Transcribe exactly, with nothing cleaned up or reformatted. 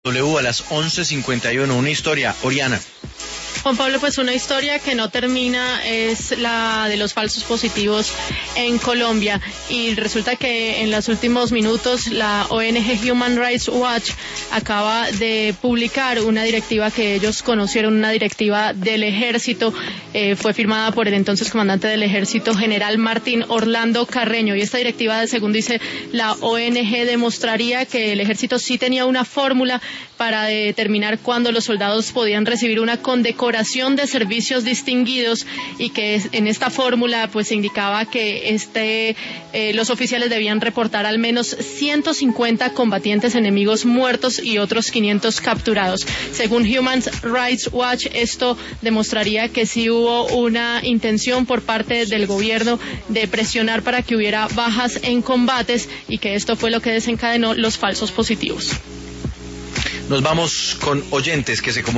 W a las once cincuenta y uno, una historia, Oriana. Juan Pablo, pues una historia que no termina es la de los falsos positivos en Colombia, y resulta que en los últimos minutos la O N G Human Rights Watch acaba de publicar una directiva que ellos conocieron, una directiva del ejército, eh, fue firmada por el entonces comandante del ejército, general Martín Orlando Carreño, y esta directiva, según dice la O N G, demostraría que el ejército sí tenía una fórmula para determinar cuándo los soldados podían recibir una condecoración de servicios distinguidos, y que en esta fórmula pues se indicaba que este eh, los oficiales debían reportar al menos ciento cincuenta combatientes enemigos muertos y otros quinientos capturados. Según Human Rights Watch, esto demostraría que sí hubo una intención por parte del gobierno de presionar para que hubiera bajas en combates, y que esto fue lo que desencadenó los falsos positivos. Nos vamos con oyentes que se comunican.